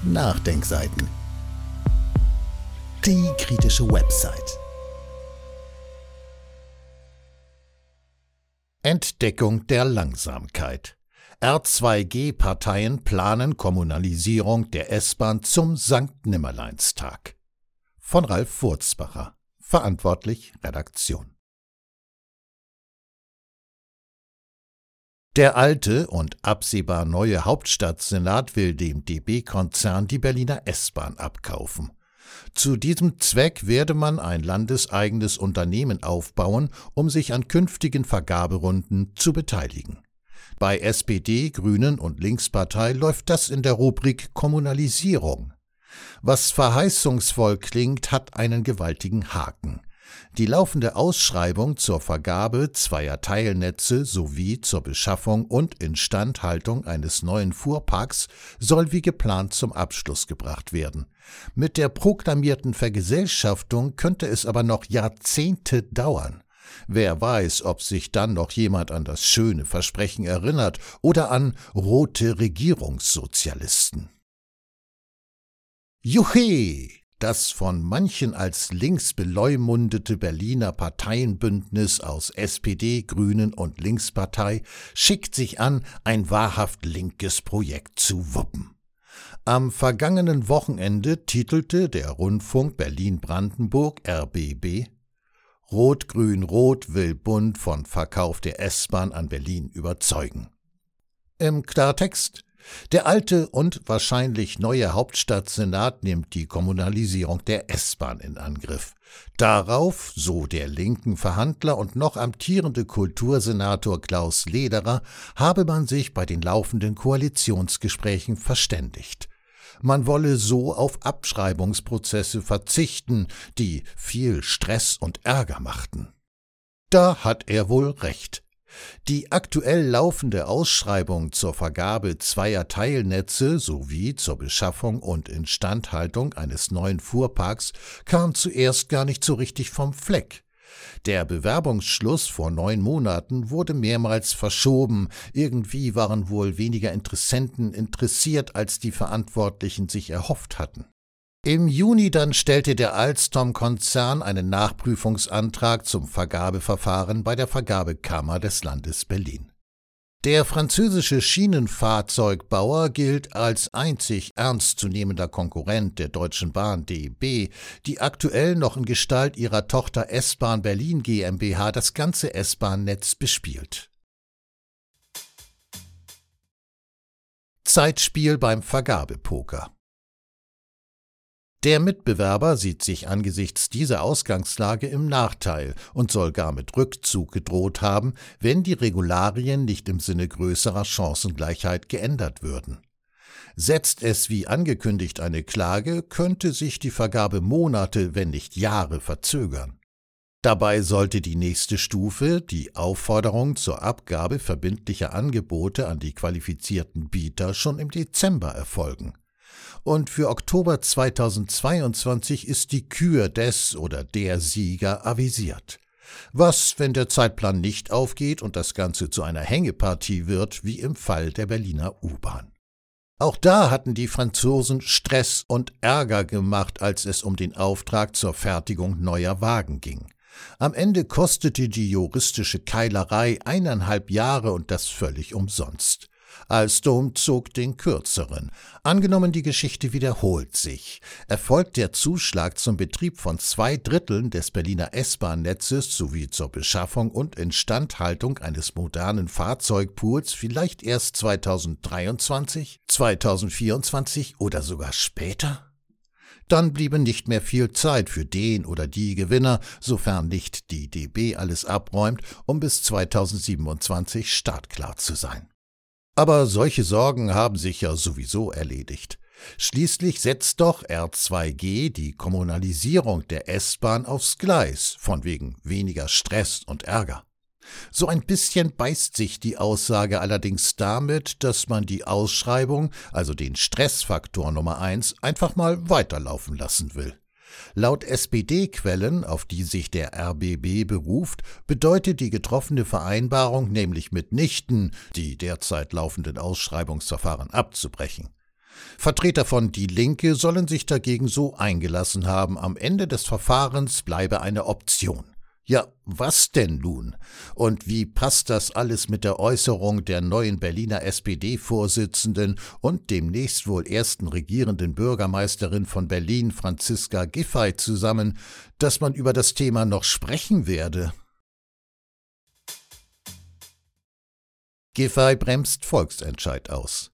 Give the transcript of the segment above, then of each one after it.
Nachdenkseiten. Die kritische Website. Entdeckung der Langsamkeit. R2G-Parteien planen Kommunalisierung der S-Bahn zum Sankt-Nimmerleinstag. Von Ralf Wurzbacher. Verantwortlich Redaktion. Der alte und absehbar neue Hauptstadtsenat will dem DB-Konzern die Berliner S-Bahn abkaufen. Zu diesem Zweck werde man ein landeseigenes Unternehmen aufbauen, um sich an künftigen Vergaberunden zu beteiligen. Bei SPD, Grünen und Linkspartei läuft das in der Rubrik Kommunalisierung. Was verheißungsvoll klingt, hat einen gewaltigen Haken. Die laufende Ausschreibung zur Vergabe zweier Teilnetze sowie zur Beschaffung und Instandhaltung eines neuen Fuhrparks soll wie geplant zum Abschluss gebracht werden. Mit der proklamierten Vergesellschaftung könnte es aber noch Jahrzehnte dauern. Wer weiß, ob sich dann noch jemand an das schöne Versprechen erinnert oder an rote Regierungssozialisten. Juchhe! Das von manchen als links beleumundete Berliner Parteienbündnis aus SPD, Grünen und Linkspartei schickt sich an, ein wahrhaft linkes Projekt zu wuppen. Am vergangenen Wochenende titelte der Rundfunk Berlin-Brandenburg RBB: Rot-Grün-Rot will Bund von Verkauf der S-Bahn an Berlin überzeugen. Im Klartext: Der alte und wahrscheinlich neue Hauptstadtsenat nimmt die Kommunalisierung der S-Bahn in Angriff. Darauf, so der linken Verhandler und noch amtierende Kultursenator Klaus Lederer, habe man sich bei den laufenden Koalitionsgesprächen verständigt. Man wolle so auf Abschreibungsprozesse verzichten, die viel Stress und Ärger machten. Da hat er wohl recht. Die aktuell laufende Ausschreibung zur Vergabe zweier Teilnetze sowie zur Beschaffung und Instandhaltung eines neuen Fuhrparks kam zuerst gar nicht so richtig vom Fleck. Der Bewerbungsschluss vor 9 Monaten wurde mehrmals verschoben. Irgendwie waren wohl weniger Interessenten interessiert, als die Verantwortlichen sich erhofft hatten. Im Juni dann stellte der Alstom-Konzern einen Nachprüfungsantrag zum Vergabeverfahren bei der Vergabekammer des Landes Berlin. Der französische Schienenfahrzeugbauer gilt als einzig ernstzunehmender Konkurrent der Deutschen Bahn DB, die aktuell noch in Gestalt ihrer Tochter S-Bahn Berlin GmbH das ganze S-Bahn-Netz bespielt. Zeitspiel beim Vergabepoker. Der Mitbewerber sieht sich angesichts dieser Ausgangslage im Nachteil und soll gar mit Rückzug gedroht haben, wenn die Regularien nicht im Sinne größerer Chancengleichheit geändert würden. Setzt es wie angekündigt eine Klage, könnte sich die Vergabe Monate, wenn nicht Jahre verzögern. Dabei sollte die nächste Stufe, die Aufforderung zur Abgabe verbindlicher Angebote an die qualifizierten Bieter, schon im Dezember erfolgen. Und für Oktober 2022 ist die Kür des oder der Sieger avisiert. Was, wenn der Zeitplan nicht aufgeht und das Ganze zu einer Hängepartie wird, wie im Fall der Berliner U-Bahn? Auch da hatten die Franzosen Stress und Ärger gemacht, als es um den Auftrag zur Fertigung neuer Wagen ging. Am Ende kostete die juristische Keilerei 1,5 Jahre und das völlig umsonst. Alstom zog den kürzeren. Angenommen, die Geschichte wiederholt sich. Erfolgt der Zuschlag zum Betrieb von 2/3 des Berliner S-Bahn-Netzes sowie zur Beschaffung und Instandhaltung eines modernen Fahrzeugpools vielleicht erst 2023, 2024 oder sogar später? Dann bliebe nicht mehr viel Zeit für den oder die Gewinner, sofern nicht die DB alles abräumt, um bis 2027 startklar zu sein. Aber solche Sorgen haben sich ja sowieso erledigt. Schließlich setzt doch R2G die Kommunalisierung der S-Bahn aufs Gleis, von wegen weniger Stress und Ärger. So ein bisschen beißt sich die Aussage allerdings damit, dass man die Ausschreibung, also den Stressfaktor Nummer 1, einfach mal weiterlaufen lassen will. Laut SPD-Quellen, auf die sich der RBB beruft, bedeutet die getroffene Vereinbarung nämlich mitnichten, die derzeit laufenden Ausschreibungsverfahren abzubrechen. Vertreter von Die Linke sollen sich dagegen so eingelassen haben, am Ende des Verfahrens bleibe eine Option. Ja, was denn nun? Und wie passt das alles mit der Äußerung der neuen Berliner SPD-Vorsitzenden und demnächst wohl ersten regierenden Bürgermeisterin von Berlin, Franziska Giffey, zusammen, dass man über das Thema noch sprechen werde? Giffey bremst Volksentscheid aus.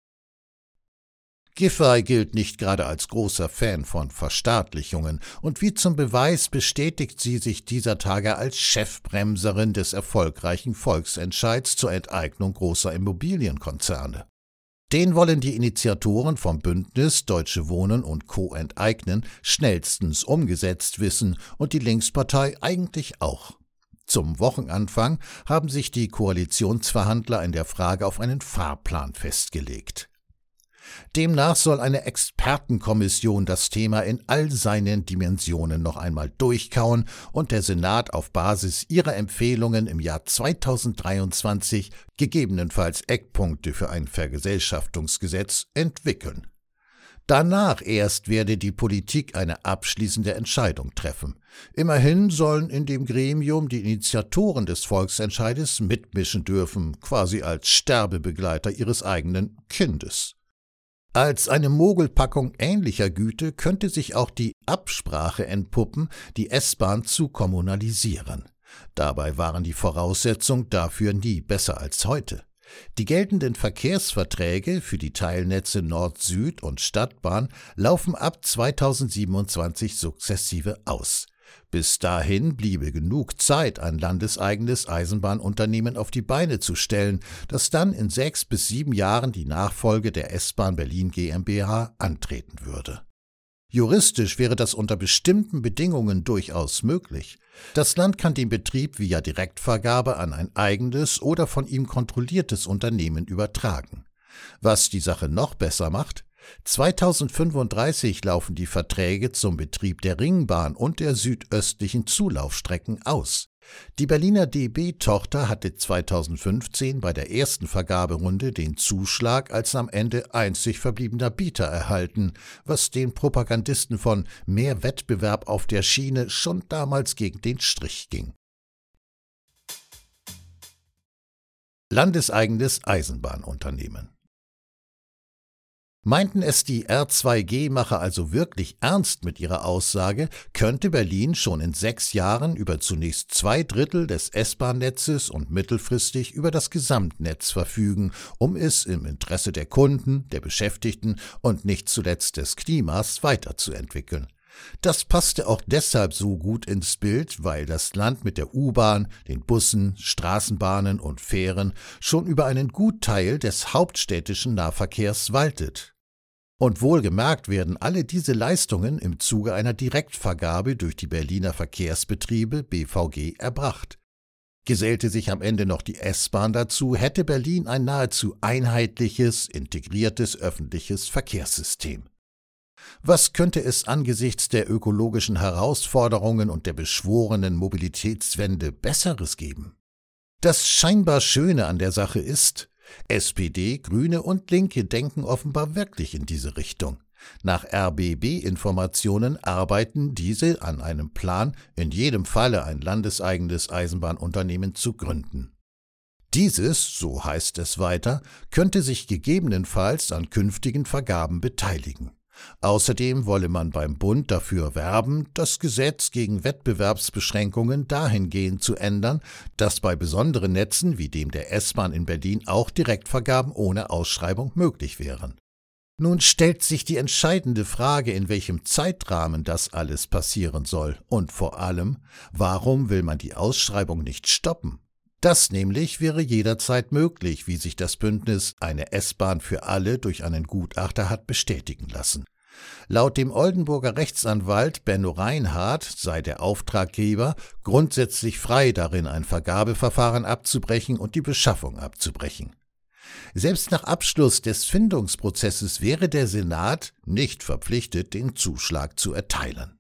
Giffey gilt nicht gerade als großer Fan von Verstaatlichungen und wie zum Beweis bestätigt sie sich dieser Tage als Chefbremserin des erfolgreichen Volksentscheids zur Enteignung großer Immobilienkonzerne. Den wollen die Initiatoren vom Bündnis Deutsche Wohnen und Co. enteignen schnellstens umgesetzt wissen und die Linkspartei eigentlich auch. Zum Wochenanfang haben sich die Koalitionsverhandler in der Frage auf einen Fahrplan festgelegt. Demnach soll eine Expertenkommission das Thema in all seinen Dimensionen noch einmal durchkauen und der Senat auf Basis ihrer Empfehlungen im Jahr 2023 gegebenenfalls Eckpunkte für ein Vergesellschaftungsgesetz entwickeln. Danach erst werde die Politik eine abschließende Entscheidung treffen. Immerhin sollen in dem Gremium die Initiatoren des Volksentscheides mitmischen dürfen, quasi als Sterbebegleiter ihres eigenen Kindes. Als eine Mogelpackung ähnlicher Güte könnte sich auch die Absprache entpuppen, die S-Bahn zu kommunalisieren. Dabei waren die Voraussetzungen dafür nie besser als heute. Die geltenden Verkehrsverträge für die Teilnetze Nord-Süd und Stadtbahn laufen ab 2027 sukzessive aus. Bis dahin bliebe genug Zeit, ein landeseigenes Eisenbahnunternehmen auf die Beine zu stellen, das dann in 6 bis 7 Jahren die Nachfolge der S-Bahn Berlin GmbH antreten würde. Juristisch wäre das unter bestimmten Bedingungen durchaus möglich. Das Land kann den Betrieb via Direktvergabe an ein eigenes oder von ihm kontrolliertes Unternehmen übertragen. Was die Sache noch besser macht: 2035 laufen die Verträge zum Betrieb der Ringbahn und der südöstlichen Zulaufstrecken aus. Die Berliner DB-Tochter hatte 2015 bei der ersten Vergaberunde den Zuschlag als am Ende einzig verbliebener Bieter erhalten, was den Propagandisten von mehr Wettbewerb auf der Schiene schon damals gegen den Strich ging. Landeseigenes Eisenbahnunternehmen. Meinten es die R2G-Macher also wirklich ernst mit ihrer Aussage, könnte Berlin schon in 6 Jahren über zunächst 2/3 des S-Bahn-Netzes und mittelfristig über das Gesamtnetz verfügen, um es im Interesse der Kunden, der Beschäftigten und nicht zuletzt des Klimas weiterzuentwickeln. Das passte auch deshalb so gut ins Bild, weil das Land mit der U-Bahn, den Bussen, Straßenbahnen und Fähren schon über einen Gutteil des hauptstädtischen Nahverkehrs waltet. Und wohlgemerkt werden alle diese Leistungen im Zuge einer Direktvergabe durch die Berliner Verkehrsbetriebe BVG erbracht. Gesellte sich am Ende noch die S-Bahn dazu, hätte Berlin ein nahezu einheitliches, integriertes öffentliches Verkehrssystem. Was könnte es angesichts der ökologischen Herausforderungen und der beschworenen Mobilitätswende Besseres geben? Das scheinbar Schöne an der Sache ist: SPD, Grüne und Linke denken offenbar wirklich in diese Richtung. Nach RBB-Informationen arbeiten diese an einem Plan, in jedem Falle ein landeseigenes Eisenbahnunternehmen zu gründen. Dieses, so heißt es weiter, könnte sich gegebenenfalls an künftigen Vergaben beteiligen. Außerdem wolle man beim Bund dafür werben, das Gesetz gegen Wettbewerbsbeschränkungen dahingehend zu ändern, dass bei besonderen Netzen wie dem der S-Bahn in Berlin auch Direktvergaben ohne Ausschreibung möglich wären. Nun stellt sich die entscheidende Frage, in welchem Zeitrahmen das alles passieren soll und vor allem, warum will man die Ausschreibung nicht stoppen? Das nämlich wäre jederzeit möglich, wie sich das Bündnis Eine S-Bahn für alle durch einen Gutachter hat bestätigen lassen. Laut dem Oldenburger Rechtsanwalt Benno Reinhardt sei der Auftraggeber grundsätzlich frei darin, ein Vergabeverfahren abzubrechen und die Beschaffung abzubrechen. Selbst nach Abschluss des Findungsprozesses wäre der Senat nicht verpflichtet, den Zuschlag zu erteilen.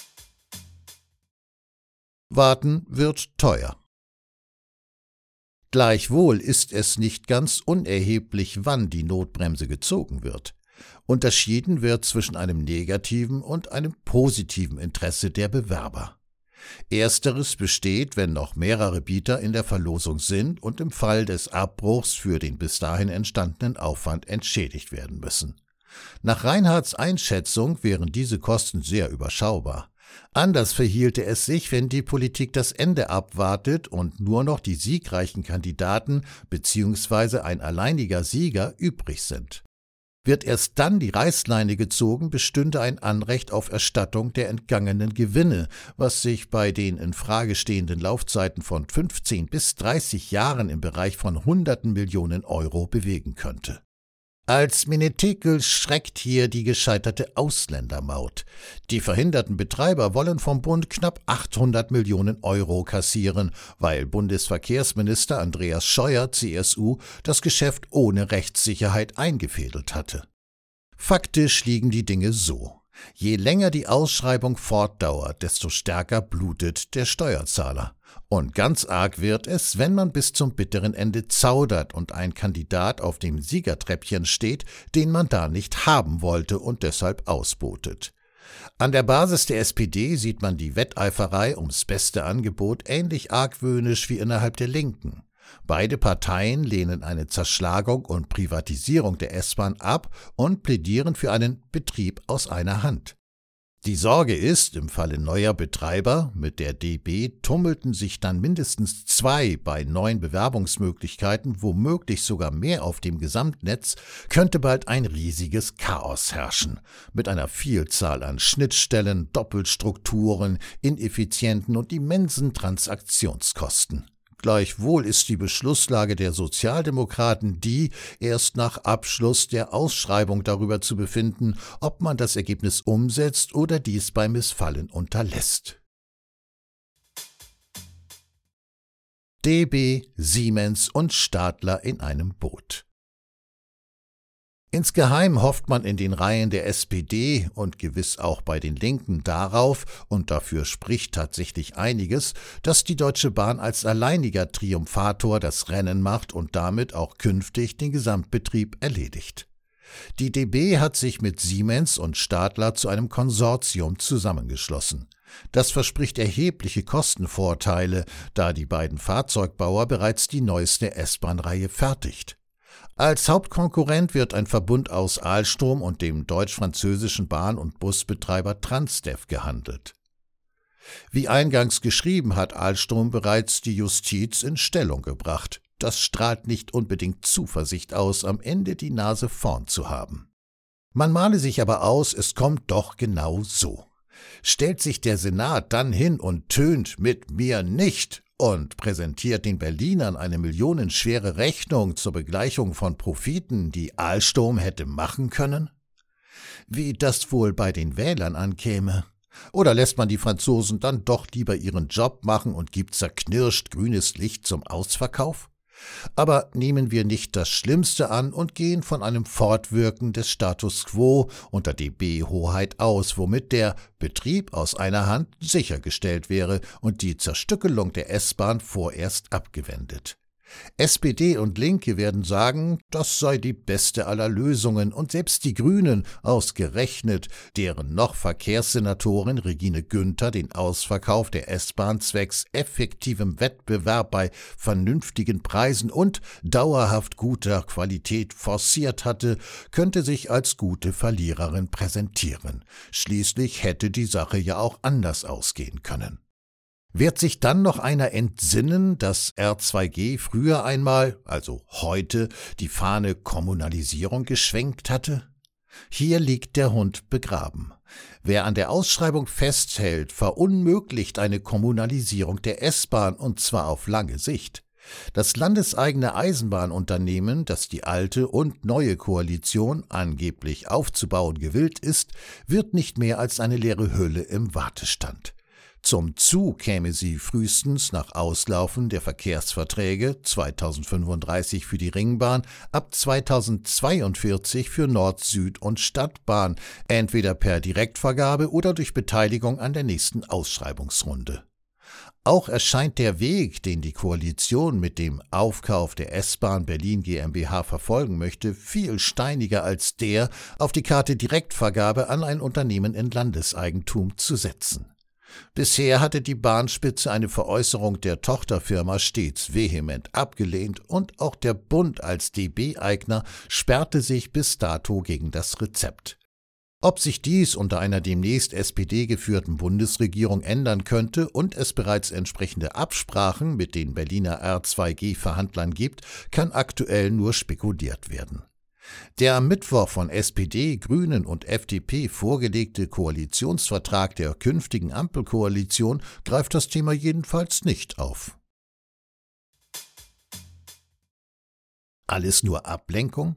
Warten wird teuer. Gleichwohl ist es nicht ganz unerheblich, wann die Notbremse gezogen wird. Unterschieden wird zwischen einem negativen und einem positiven Interesse der Bewerber. Ersteres besteht, wenn noch mehrere Bieter in der Verlosung sind und im Fall des Abbruchs für den bis dahin entstandenen Aufwand entschädigt werden müssen. Nach Reinhardts Einschätzung wären diese Kosten sehr überschaubar. Anders verhielte es sich, wenn die Politik das Ende abwartet und nur noch die siegreichen Kandidaten bzw. ein alleiniger Sieger übrig sind. Wird erst dann die Reißleine gezogen, bestünde ein Anrecht auf Erstattung der entgangenen Gewinne, was sich bei den in Frage stehenden Laufzeiten von 15 bis 30 Jahren im Bereich von Hunderten Millionen Euro bewegen könnte. Als Menetekel schreckt hier die gescheiterte Ausländermaut. Die verhinderten Betreiber wollen vom Bund knapp 800 Millionen Euro kassieren, weil Bundesverkehrsminister Andreas Scheuer, CSU, das Geschäft ohne Rechtssicherheit eingefädelt hatte. Faktisch liegen die Dinge so. Je länger die Ausschreibung fortdauert, desto stärker blutet der Steuerzahler. Und ganz arg wird es, wenn man bis zum bitteren Ende zaudert und ein Kandidat auf dem Siegertreppchen steht, den man da nicht haben wollte und deshalb ausbotet. An der Basis der SPD sieht man die Wetteiferei ums beste Angebot ähnlich argwöhnisch wie innerhalb der Linken. Beide Parteien lehnen eine Zerschlagung und Privatisierung der S-Bahn ab und plädieren für einen Betrieb aus einer Hand. Die Sorge ist, im Falle neuer Betreiber, mit der DB tummelten sich dann mindestens 2 bei neuen Bewerbungsmöglichkeiten, womöglich sogar mehr auf dem Gesamtnetz, könnte bald ein riesiges Chaos herrschen, mit einer Vielzahl an Schnittstellen, Doppelstrukturen, ineffizienten und immensen Transaktionskosten. Gleichwohl ist die Beschlusslage der Sozialdemokraten die, erst nach Abschluss der Ausschreibung darüber zu befinden, ob man das Ergebnis umsetzt oder dies bei Missfallen unterlässt. DB, Siemens und Stadler in einem Boot. Insgeheim hofft man in den Reihen der SPD und gewiss auch bei den Linken darauf, und dafür spricht tatsächlich einiges, dass die Deutsche Bahn als alleiniger Triumphator das Rennen macht und damit auch künftig den Gesamtbetrieb erledigt. Die DB hat sich mit Siemens und Stadler zu einem Konsortium zusammengeschlossen. Das verspricht erhebliche Kostenvorteile, da die beiden Fahrzeugbauer bereits die neueste S-Bahn-Reihe fertigt. Als Hauptkonkurrent wird ein Verbund aus Alstom und dem deutsch-französischen Bahn- und Busbetreiber Transdev gehandelt. Wie eingangs geschrieben, hat Alstom bereits die Justiz in Stellung gebracht. Das strahlt nicht unbedingt Zuversicht aus, am Ende die Nase vorn zu haben. Man male sich aber aus, es kommt doch genau so. Stellt sich der Senat dann hin und tönt mit mir nicht und präsentiert den Berlinern eine millionenschwere Rechnung zur Begleichung von Profiten, die Alstom hätte machen können? Wie das wohl bei den Wählern ankäme? Oder lässt man die Franzosen dann doch lieber ihren Job machen und gibt zerknirscht grünes Licht zum Ausverkauf? Aber nehmen wir nicht das Schlimmste an und gehen von einem Fortwirken des Status quo unter DB-Hoheit aus, womit der Betrieb aus einer Hand sichergestellt wäre und die Zerstückelung der S-Bahn vorerst abgewendet. SPD und Linke werden sagen, das sei die beste aller Lösungen, und selbst die Grünen, ausgerechnet deren noch Verkehrssenatorin Regine Günther den Ausverkauf der S-Bahn zwecks effektivem Wettbewerb bei vernünftigen Preisen und dauerhaft guter Qualität forciert hatte, könnte sich als gute Verliererin präsentieren. Schließlich hätte die Sache ja auch anders ausgehen können. Wird sich dann noch einer entsinnen, dass R2G früher einmal, also heute, die Fahne Kommunalisierung geschwenkt hatte? Hier liegt der Hund begraben. Wer an der Ausschreibung festhält, verunmöglicht eine Kommunalisierung der S-Bahn, und zwar auf lange Sicht. Das landeseigene Eisenbahnunternehmen, das die alte und neue Koalition angeblich aufzubauen gewillt ist, wird nicht mehr als eine leere Hülle im Wartestand. Zum Zug käme sie frühestens nach Auslaufen der Verkehrsverträge 2035 für die Ringbahn, ab 2042 für Nord-, Süd- und Stadtbahn, entweder per Direktvergabe oder durch Beteiligung an der nächsten Ausschreibungsrunde. Auch erscheint der Weg, den die Koalition mit dem Aufkauf der S-Bahn Berlin GmbH verfolgen möchte, viel steiniger als der, auf die Karte Direktvergabe an ein Unternehmen in Landeseigentum zu setzen. Bisher hatte die Bahnspitze eine Veräußerung der Tochterfirma stets vehement abgelehnt und auch der Bund als DB-Eigner sperrte sich bis dato gegen das Rezept. Ob sich dies unter einer demnächst SPD-geführten Bundesregierung ändern könnte und es bereits entsprechende Absprachen mit den Berliner R2G-Verhandlern gibt, kann aktuell nur spekuliert werden. Der am Mittwoch von SPD, Grünen und FDP vorgelegte Koalitionsvertrag der künftigen Ampelkoalition greift das Thema jedenfalls nicht auf. Alles nur Ablenkung?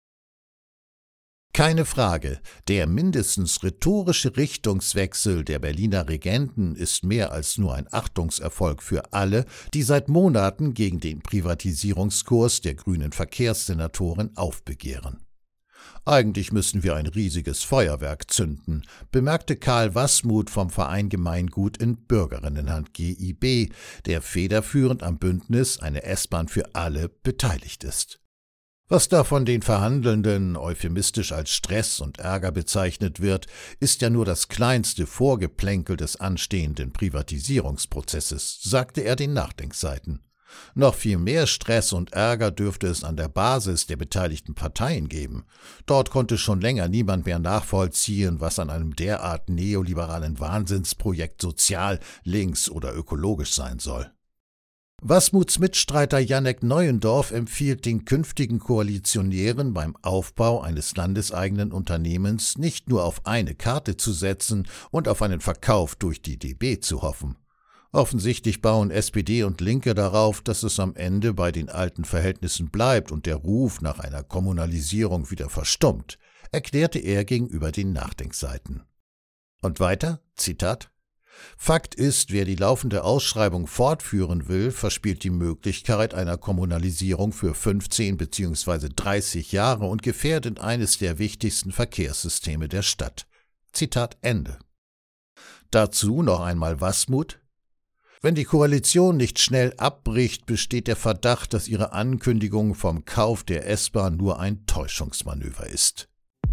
Keine Frage, der mindestens rhetorische Richtungswechsel der Berliner Regenten ist mehr als nur ein Achtungserfolg für alle, die seit Monaten gegen den Privatisierungskurs der grünen Verkehrssenatoren aufbegehren. Eigentlich müssen wir ein riesiges Feuerwerk zünden, bemerkte Karl Wassmuth vom Verein Gemeingut in Bürgerinnenhand GIB, der federführend am Bündnis Eine S-Bahn für alle beteiligt ist. Was da von den Verhandelnden euphemistisch als Stress und Ärger bezeichnet wird, ist ja nur das kleinste Vorgeplänkel des anstehenden Privatisierungsprozesses, sagte er den Nachdenkseiten. Noch viel mehr Stress und Ärger dürfte es an der Basis der beteiligten Parteien geben. Dort konnte schon länger niemand mehr nachvollziehen, was an einem derart neoliberalen Wahnsinnsprojekt sozial, links oder ökologisch sein soll. Wassmuths Mitstreiter Jannek Neuendorf empfiehlt den künftigen Koalitionären beim Aufbau eines landeseigenen Unternehmens nicht nur auf eine Karte zu setzen und auf einen Verkauf durch die DB zu hoffen. Offensichtlich bauen SPD und Linke darauf, dass es am Ende bei den alten Verhältnissen bleibt und der Ruf nach einer Kommunalisierung wieder verstummt, erklärte er gegenüber den Nachdenkseiten. Und weiter, Zitat: Fakt ist, wer die laufende Ausschreibung fortführen will, verspielt die Möglichkeit einer Kommunalisierung für 15 bzw. 30 Jahre und gefährdet eines der wichtigsten Verkehrssysteme der Stadt. Zitat Ende. Dazu noch einmal Wassmuth: Wenn die Koalition nicht schnell abbricht, besteht der Verdacht, dass ihre Ankündigung vom Kauf der S-Bahn nur ein Täuschungsmanöver ist.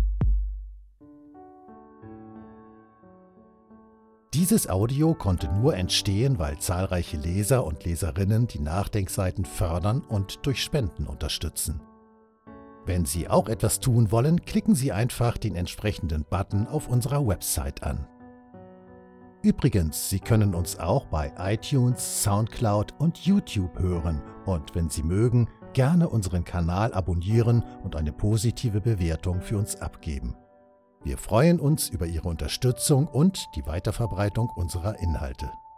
Dieses Audio konnte nur entstehen, weil zahlreiche Leser und Leserinnen die Nachdenkseiten fördern und durch Spenden unterstützen. Wenn Sie auch etwas tun wollen, klicken Sie einfach den entsprechenden Button auf unserer Website an. Übrigens, Sie können uns auch bei iTunes, Soundcloud und YouTube hören und wenn Sie mögen, gerne unseren Kanal abonnieren und eine positive Bewertung für uns abgeben. Wir freuen uns über Ihre Unterstützung und die Weiterverbreitung unserer Inhalte.